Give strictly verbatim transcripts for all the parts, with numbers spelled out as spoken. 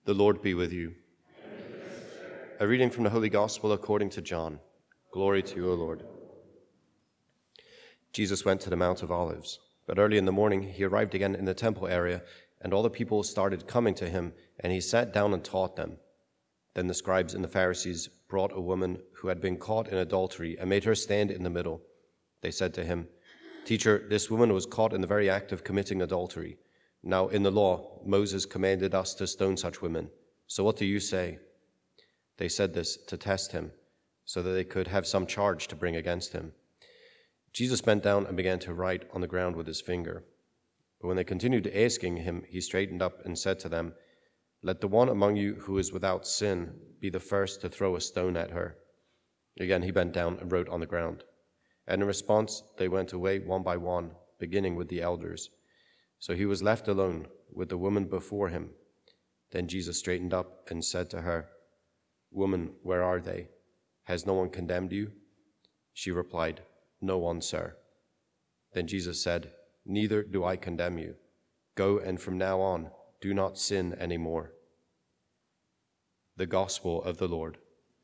The Lord be with you. A reading from the Holy Gospel according to John. Glory to you, O Lord. Jesus went to the Mount of Olives, but early in the morning he arrived again in the temple area, and all the people started coming to him, and he sat down and taught them. Then the scribes and the Pharisees brought a woman who had been caught in adultery and made her stand in the middle. They said to him, "Teacher, this woman was caught in the very act of committing adultery. Now in the law, Moses commanded us to stone such women. So what do you say?" They said this to test him, so that they could have some charge to bring against him. Jesus bent down and began to write on the ground with his finger. But when they continued asking him, he straightened up and said to them, "Let the one among you who is without sin be the first to throw a stone at her." Again he bent down and wrote on the ground. And in response they went away one by one, beginning with the elders. So he was left alone with the woman before him. Then Jesus straightened up and said to her, "Woman, where are they? Has no one condemned you?" She replied, "No one, sir." Then Jesus said, "Neither do I condemn you. Go, and from now on, do not sin anymore." The Gospel of the Lord.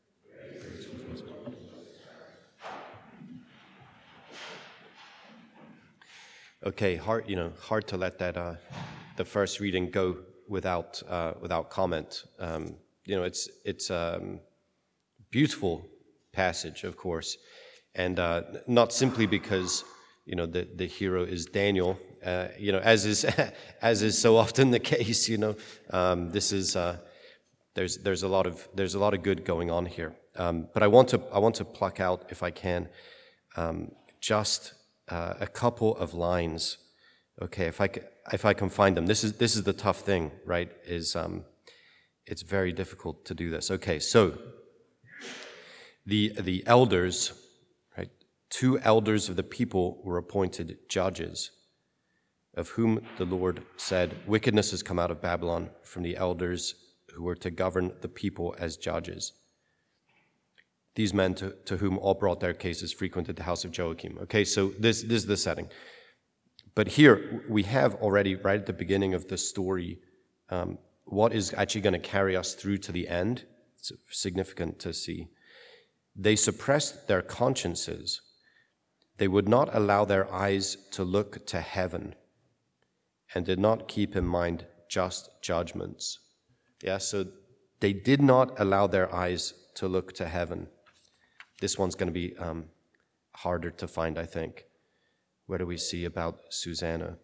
Okay, hard, you know, hard to let that uh, the first reading go without uh, without comment. Um, you know, it's it's a um, beautiful passage, of course, and uh, not simply because you know the the hero is Daniel. Uh, you know, as is as is so often the case. You know, um, this is uh, there's there's a lot of there's a lot of good going on here. Um, but I want to I want to pluck out, if I can, um, just. Uh, a couple of lines, okay, if I, if I can find them. This is this is the tough thing, right, is um, it's very difficult to do this. Okay, so the the elders, right, two elders of the people were appointed judges, of whom the Lord said, "Wickedness has come out of Babylon from the elders who were to govern the people as judges." These men to, to whom all brought their cases frequented the house of Joachim. Okay, so this, this is the setting. But here we have already, right at the beginning of the story, um, what is actually going to carry us through to the end. It's significant to see. They suppressed their consciences. They would not allow their eyes to look to heaven and did not keep in mind just judgments. Yeah, so they did not allow their eyes to look to heaven. This one's going to be um, harder to find, I think. Where do we see about Susanna?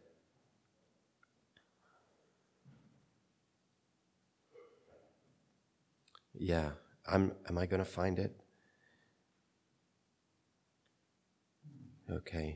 Yeah, I'm. Am I going to find it? Okay.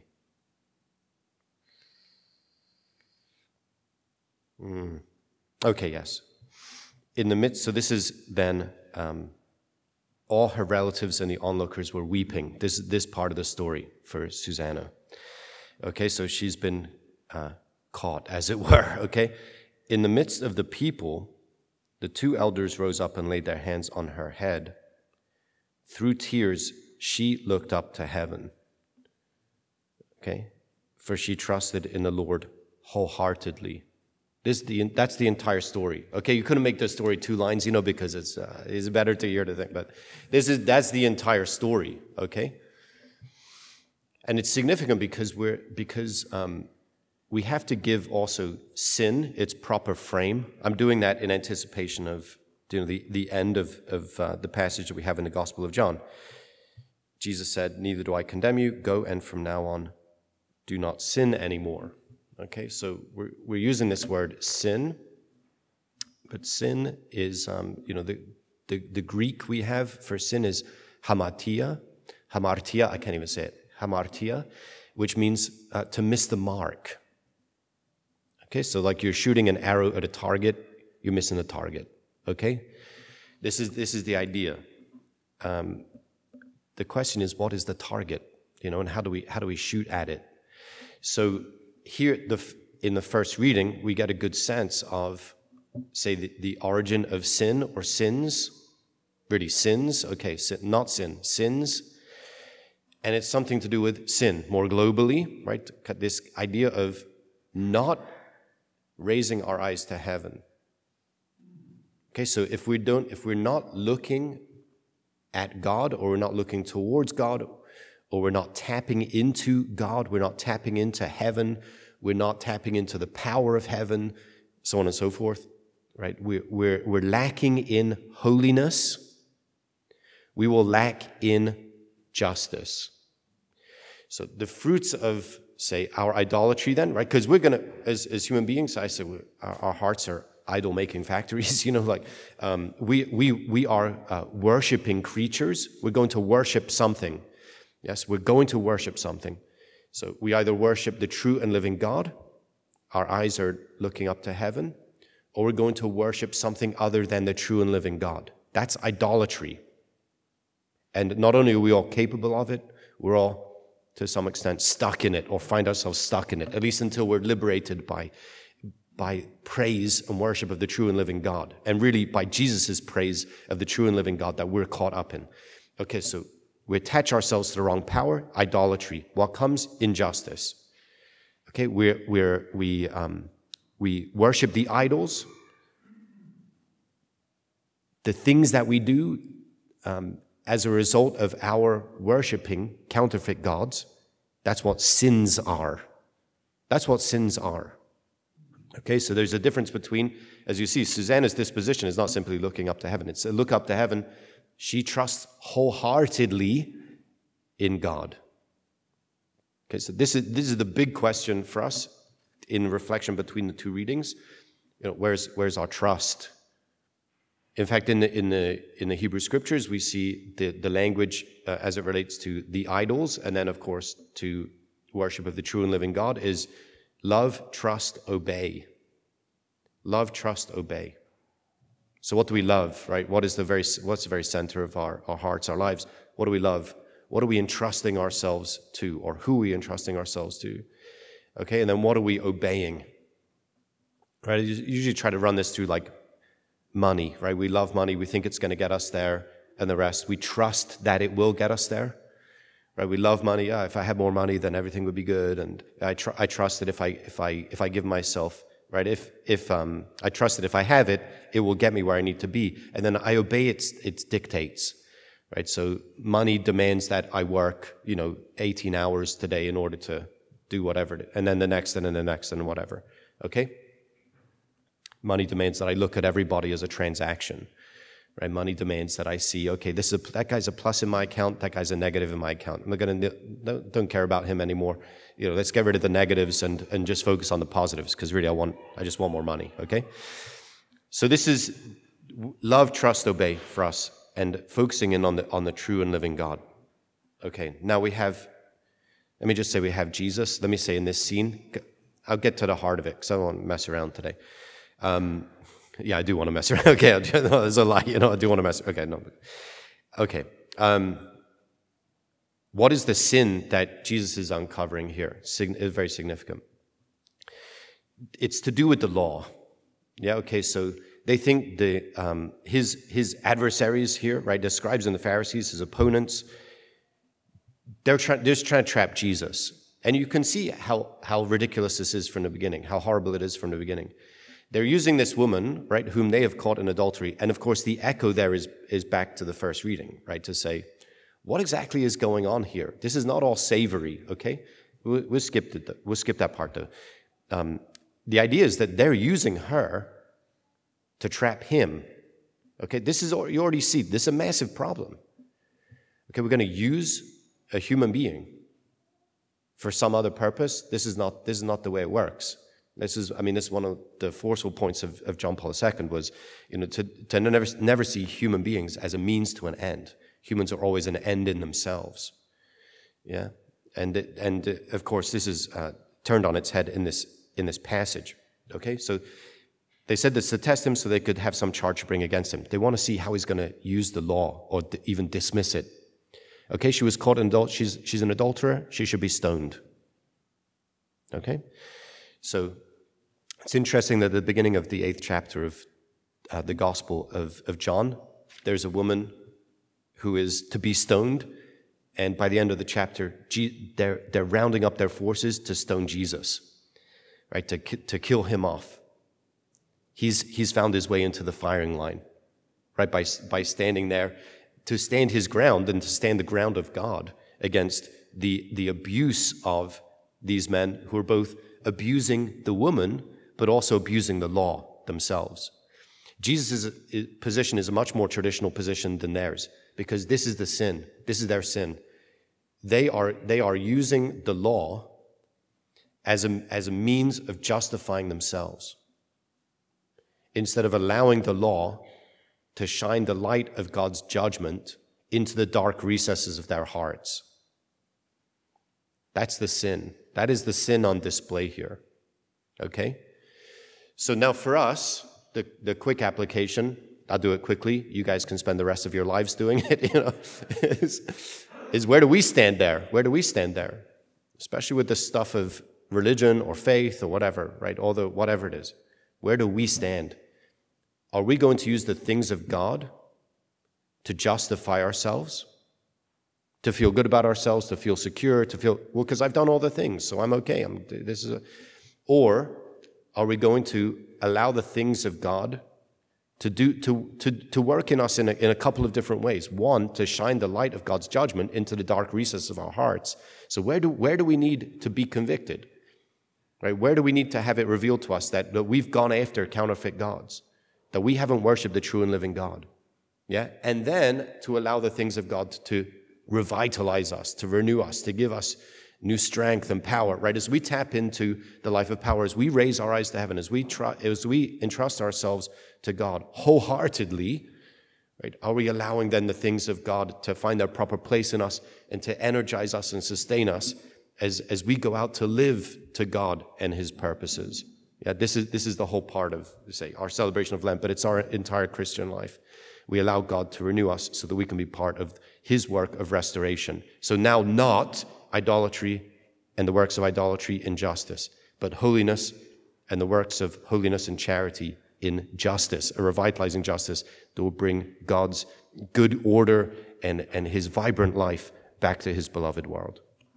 Mm. Okay, yes. In the midst, so this is then... Um, all her relatives and the onlookers were weeping. This this part of the story for Susanna. Okay, so she's been uh, caught, as it were. Okay, in the midst of the people, the two elders rose up and laid their hands on her head. Through tears, she looked up to heaven. Okay, for she trusted in the Lord wholeheartedly. This the that's the entire story. Okay, you couldn't make the story two lines, you know, because it's uh, it's better to hear the thing. But this is that's the entire story. Okay, and it's significant because we're because um, we have to give also sin its proper frame. I'm doing that in anticipation of you know the the end of of uh, the passage that we have in the Gospel of John. Jesus said, "Neither do I condemn you. Go, and from now on, do not sin anymore." Okay, so we're we're using this word sin, but sin is, um, you know, the, the the Greek we have for sin is hamartia, hamartia. I can't even say it, hamartia, which means uh, to miss the mark. Okay, so like you're shooting an arrow at a target, you're missing the target. Okay, this is this is the idea. Um, the question is, what is the target? You know, and how do we how do we shoot at it? So. Here, the, in the first reading, we get a good sense of, say, the, the origin of sin or sins. Really, sins, okay, sin, not sin, sins. And it's something to do with sin, more globally, right? This idea of not raising our eyes to heaven. Okay, so if we don't, if we're not looking at God, or we're not looking towards God, or we're not tapping into God, we're not tapping into heaven, we're not tapping into the power of heaven, so on and so forth, right? We're, we're, we're lacking in holiness. We will lack in justice. So the fruits of, say, our idolatry then, right? Because we're going to, as, as human beings, I say our, our hearts are idol-making factories, you know, like um, we, we, we are uh, worshiping creatures. We're going to worship something. Yes, we're going to worship something. So we either worship the true and living God, our eyes are looking up to heaven, or we're going to worship something other than the true and living God. That's idolatry. And not only are we all capable of it, we're all, to some extent, stuck in it, or find ourselves stuck in it, at least until we're liberated by, by praise and worship of the true and living God, and really by Jesus' praise of the true and living God that we're caught up in. Okay, so we attach ourselves to the wrong power, idolatry. What comes? Injustice. Okay, we're, we're, we, um, we worship the idols. The things that we do um, as a result of our worshiping counterfeit gods, that's what sins are. That's what sins are. Okay, so there's a difference between, as you see, Susanna's disposition is not simply looking up to heaven. It's a look up to heaven. She trusts wholeheartedly in God. Okay, so this is this is the big question for us in reflection between the two readings. You know, where's where's our trust? In fact, in the in the in the Hebrew Scriptures, we see the the language uh, as it relates to the idols, and then of course to worship of the true and living God is love, trust, obey. Love, trust, obey. So what do we love, right? What is the very what's the very center of our, our hearts, our lives? What do we love? What are we entrusting ourselves to, or who are we entrusting ourselves to? Okay, and then what are we obeying? Right? I usually try to run this through like money, right? We love money, we think it's going to get us there, and the rest, we trust that it will get us there. Right? We love money. Yeah, if I had more money, then everything would be good, and I tr- I trust that if I if I if I give myself, right, if if um I trust that if I have it, it will get me where I need to be, and then I obey its its dictates. Right, so money demands that I work, you know, eighteen hours today in order to do whatever, and then the next, and then the next, and whatever. Okay? Money demands that I look at everybody as a transaction. Right? Money demands that I see, okay, this is a, that guy's a plus in my account, that guy's a negative in my account. I'm going to don't, don't care about him anymore. You know, let's get rid of the negatives and and just focus on the positives, because really I want I just want more money. Okay? So this is love, trust, obey for us, and focusing in on the on the true and living God. Okay, now we have, let me just say we have Jesus. Let me say in this scene, I'll get to the heart of it, because I don't want to mess around today. Um, yeah, I do want to mess around. Okay, I do, no, there's a lie. You know, I do want to mess. Okay, no. Okay. Um, what is the sin that Jesus is uncovering here? Sign- it's very significant. It's to do with the law. Yeah. Okay. So they think the um, his his adversaries here, right, the scribes and the Pharisees, his opponents, they're trying they're just trying to trap Jesus, and you can see how how ridiculous this is from the beginning, how horrible it is from the beginning. They're using this woman, right, whom they have caught in adultery, and of course the echo there is is back to the first reading, right, to say, what exactly is going on here? This is not all savory. Okay, we'll, we'll skip it. We'll skip that part though. Um, the idea is that they're using her to trap him. Okay, this is, you already see, this is a massive problem. Okay, we're going to use a human being for some other purpose. This is not, this is not the way it works. This is, I mean, this is one of the forceful points of, of John Paul the Second was, you know, to, to never, never see human beings as a means to an end. Humans are always an end in themselves. Yeah, and, and of course, this is uh, turned on its head in this, in this passage. Okay, so they said this to test him so they could have some charge to bring against him. They want to see how he's going to use the law or d- even dismiss it. Okay, she was caught in adult. She's she's an adulterer. She should be stoned. Okay, so it's interesting that at the beginning of the eighth chapter of uh, the Gospel of, of John, there's a woman who is to be stoned, and by the end of the chapter, G- they're they're rounding up their forces to stone Jesus, right? To to kill him off. he's, he's found his way into the firing line, right? By, by standing there, to stand his ground and to stand the ground of God against the, the abuse of these men who are both abusing the woman, but also abusing the law themselves. Jesus' position is a much more traditional position than theirs, because this is the sin. This is their sin. They are, they are using the law as a, as a means of justifying themselves, instead of allowing the law to shine the light of God's judgment into the dark recesses of their hearts. That's the sin. That is the sin on display here. Okay? So now for us, the, the quick application, I'll do it quickly. You guys can spend the rest of your lives doing it, you know, is, is where do we stand there? Where do we stand there? Especially with the stuff of religion or faith or whatever, right? All the, whatever it is. Where do we stand? Are we going to use the things of God to justify ourselves? To feel good about ourselves, to feel secure, to feel, well, because I've done all the things, so I'm okay. I'm, this is a, or are we going to allow the things of God to do to to to work in us in a, in a couple of different ways? One, to shine the light of God's judgment into the dark recesses of our hearts. So where do where do we need to be convicted? Right? Where do we need to have it revealed to us that, that we've gone after counterfeit gods, that we haven't worshipped the true and living God? Yeah, and then to allow the things of God to revitalize us, to renew us, to give us new strength and power, right? As we tap into the life of power, as we raise our eyes to heaven, as we try, as we entrust ourselves to God wholeheartedly, right? Are we allowing then the things of God to find their proper place in us and to energize us and sustain us as, as we go out to live to God and his purposes? Yeah, this is this is the whole part of, say, our celebration of Lent, but it's our entire Christian life. We allow God to renew us so that we can be part of his work of restoration. So now not idolatry and the works of idolatry in justice, but holiness and the works of holiness and charity in justice, a revitalizing justice that will bring God's good order and, and his vibrant life back to his beloved world.